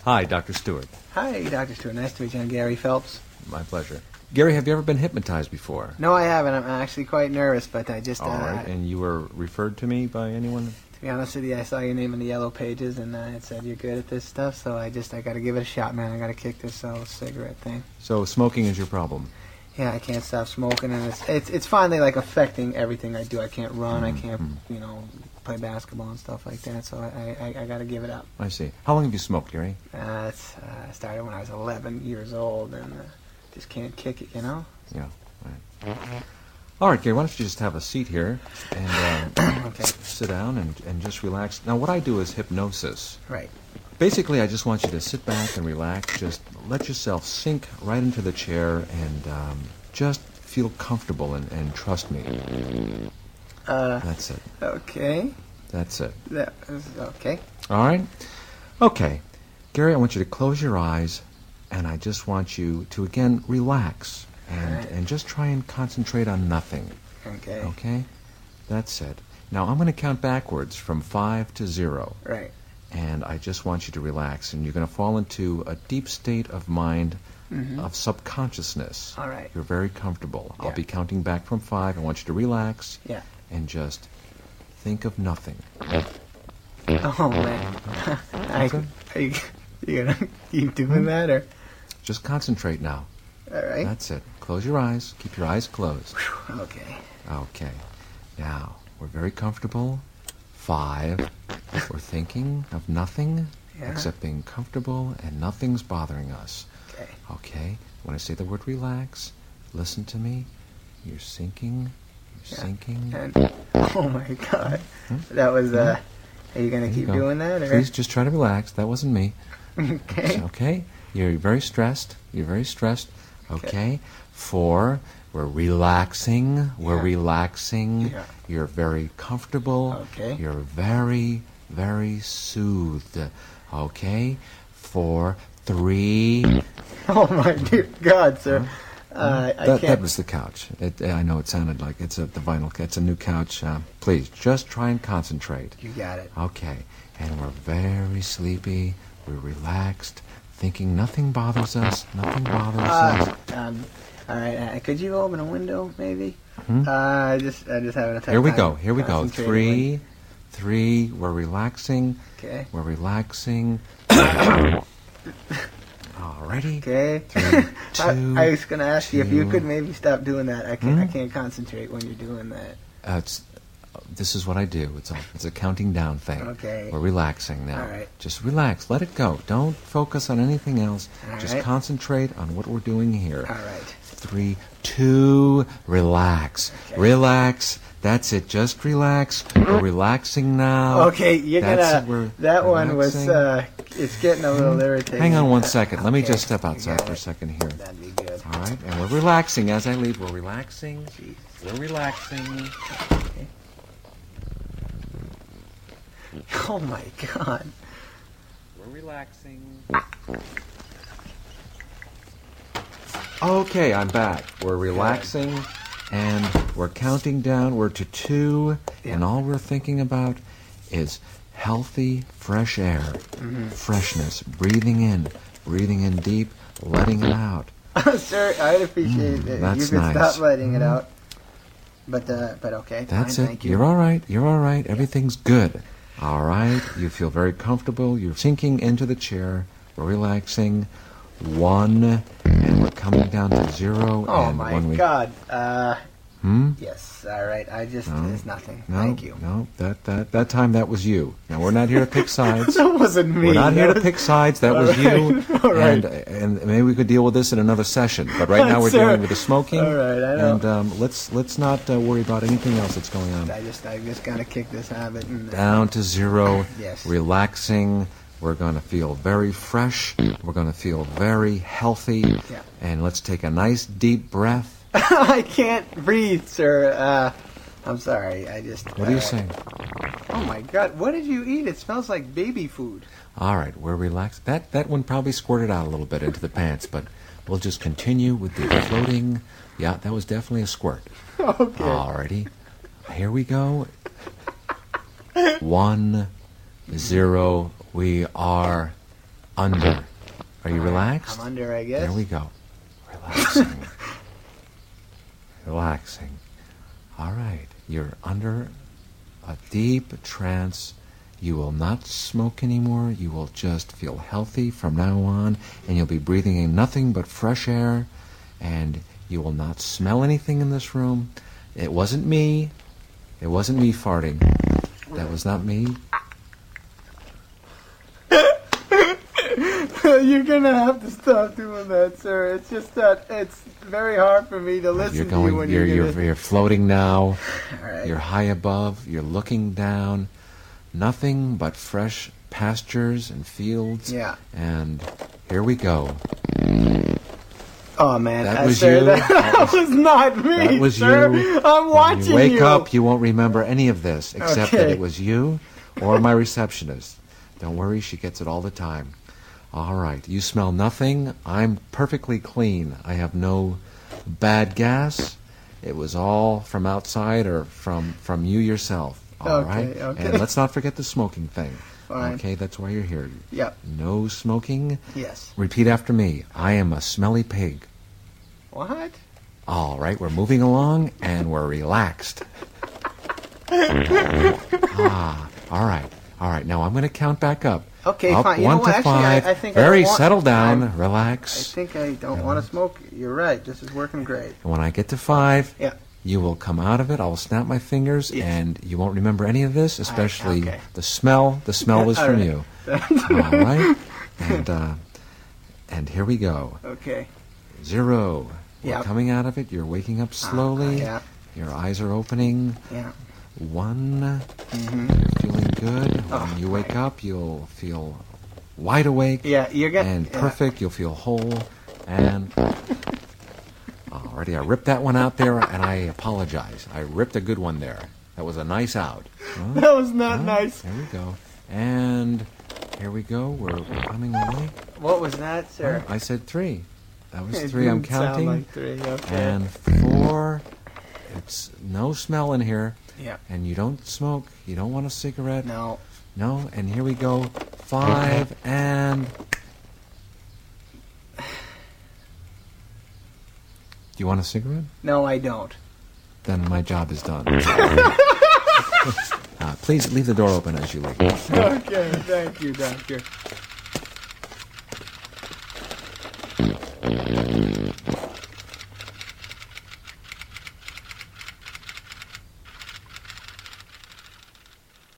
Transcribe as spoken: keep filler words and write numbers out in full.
Hi, Doctor Stewart. Hi, Doctor Stewart. Nice to meet you. I'm Gary Phelps. My pleasure. Gary, have you ever been hypnotized before? No, I haven't. I'm actually quite nervous, but I just... All uh, right. And you were referred to me by anyone? To be honest with you, I saw your name in the yellow pages, and uh, it said you're good at this stuff, so I just, I got to give it a shot, man. I got to kick this uh, cigarette thing. So smoking is your problem? Yeah, I can't stop smoking, and it's it's, it's finally, like, affecting everything I do. I can't run. Mm-hmm. I can't, you know, play basketball and stuff like that, so I, I, I got to give it up. I see. How long have you smoked, Gary? Uh, it's, uh, I started when I was eleven years old, and uh, just can't kick it, you know? Yeah. Right. All right, Gary, why don't you just have a seat here and uh, Okay. sit down and, and just relax. Now, what I do is hypnosis. Right. Basically, I just want you to sit back and relax. Just let yourself sink right into the chair and um, just feel comfortable and, and trust me. Uh, That's it. okay. That's it. That is, okay. All right? Okay. Gary, I want you to close your eyes, and I just want you to, again, relax and, Right. and just try and concentrate on nothing. Okay. Okay? That's it. Now, I'm going to count backwards from five to zero. Right. And I just want you to relax, and you're going to fall into a deep state of mind Mm-hmm. of subconsciousness. All right. You're very comfortable. I'll Yeah. be counting back from five. I want you to relax Yeah. and just think of nothing. Oh man. I, Okay. are you, you gonna keep doing that or? Just concentrate now. All right. That's it. Close your eyes. Keep your eyes closed. Okay. Okay. Now, we're very comfortable. Five. We're thinking of nothing Yeah. except being comfortable and nothing's bothering us. Okay. Okay? When I say the word relax, listen to me. You're sinking. You're Yeah. sinking. And oh my God, that was. Uh, are you gonna There you keep go. doing that or? Please just try to relax. That wasn't me. Okay. Okay? You're very stressed. You're very stressed. Okay? Four. We're relaxing. We're Yeah. relaxing. Yeah. You're very comfortable. Okay. You're very, very soothed. Okay? Four. Three. Oh my dear God, sir. Uh, I That, can't. that was the couch. It, I know it sounded like it's a, the vinyl. It's a new couch. Uh, please, just try and concentrate. You got it. Okay. And we're very sleepy. We're relaxed. Thinking nothing bothers us. Nothing bothers us. Uh, um, all right. Uh, could you open a window, maybe? Hmm? Uh, I just, I just having a tough Here we time go. Here we go. concentrating. Three. Three. We're relaxing. Okay. We're relaxing. Alrighty. Okay. Three, I, two, I was gonna ask you if you two. could maybe stop doing that. I can't. I Hmm? can't concentrate when you're doing that. Uh, it's, uh, this is what I do. It's a, it's a counting down thing. Okay. We're relaxing now. All right. Just relax. Let it go. Don't focus on anything else. All Just right. concentrate on what we're doing here. All right. Three, two, relax. Okay. Relax. That's it. Just relax. We're relaxing now. Okay, you're That's gonna. it. We're that one was. relaxing. Uh, it's getting a little irritating. Hang on one second. Let me Okay, just step you outside got for a it. second here. That'd be good. All right, and we're relaxing as I leave. We're relaxing. Jeez. We're relaxing. Oh my God. We're relaxing. Okay, I'm back. We're relaxing, and we're counting down. We're to two, Yeah. and all we're thinking about is healthy, fresh air, Mm-hmm. freshness, breathing in, breathing in deep, letting it out. Sir, I'd appreciate it. Mm, that's You could nice. stop letting it Mhm. out. But uh, but okay. That's fine, it. Thank you. You're all right. You're all right. Everything's good. All right. You feel very comfortable. You're sinking into the chair. We're relaxing. One, and we're coming down to zero. Oh and my when we, God. Uh, Hmm? yes. All right. I just. No. There's nothing. No, Thank you. No, that, that, that time that was you. Now, we're not here to pick sides. That wasn't me. We're not here That to was- pick sides. That All was you. right, all right. And, and maybe we could deal with this in another session. But right now we're Sir. dealing with the smoking. All right, I know. And um, let's let's not uh, worry about anything else that's going on. I just. I just gotta kick this habit. And, uh, Down to zero. Yes. Relaxing. We're going to feel very fresh. We're going to feel very healthy. Yeah. And let's take a nice deep breath. I can't breathe, sir. Uh, I'm sorry. I just. What are you uh, saying? Oh my God! What did you eat? It smells like baby food. All right, we're relaxed. That that one probably squirted out a little bit into the pants, but we'll just continue with the floating. Yeah, that was definitely a squirt. Okay. All righty. Here we go. One, zero. We are under. Are you relaxed? I'm under, I guess. There we go. Relaxing. Relaxing. All right. You're under a deep trance. You will not smoke anymore. You will just feel healthy from now on, and you'll be breathing in nothing but fresh air, and you will not smell anything in this room. It wasn't me. It wasn't me farting. That was not me. You're gonna have to stop doing that, sir. It's just that it's very hard for me to listen You're to going. you when You're you're, you're, gonna... you're floating now. All right. You're high above. You're looking down. Nothing but fresh pastures and fields. Yeah. And here we go. Oh man, That I was sir, you. That, That was- was not me. That was sir. you. I'm When watching you wake you. up, you won't remember any of this, except that Okay. it was you or my receptionist. Don't worry, she gets it all the time. All right, you smell nothing. I'm perfectly clean. I have no bad gas. It was all from outside or from, from you yourself. All Okay, right? okay. And let's not forget the smoking thing. Fine. Okay, that's why you're here. Yep. No smoking. Yes. Repeat after me. I am a smelly pig. What? All right, we're moving along and we're relaxed. ah, all right, all right. Now I'm going to count back up. Okay, up fine. You one know what? to Actually, five. I- I think I Very don't want- settle down, I'm- I relax. think I don't want to smoke. You're right. This is working great. And when I get to five, Yeah. you will come out of it. I'll snap my fingers, Yes. and you won't remember any of this, especially okay. the smell. The smell was All from right. you. All right, and uh, and here we go. Okay. Zero. We're Yep. coming out of it. You're waking up slowly. yeah. Your eyes are opening. Yeah. One. Mm-hmm. You're feeling good. When Oh, you wake up, you'll feel wide awake Yeah, you're getting and yeah. perfect. You'll feel whole. And already, I ripped that one out there, and I apologize. I ripped a good one there. That was a nice out. Huh? That was not Huh? nice. There we go. And here we go. We're coming away. What was that, sir? I said three. That was It three. I'm didn't sound counting. like three. Okay. And four. It's no smell in here. Yeah. And you don't smoke. You don't want a cigarette. No. No. And here we go. Five and. Do you want a cigarette? No, I don't. Then my job is done. uh, please leave the door open as you leave. Okay. Thank you, doctor.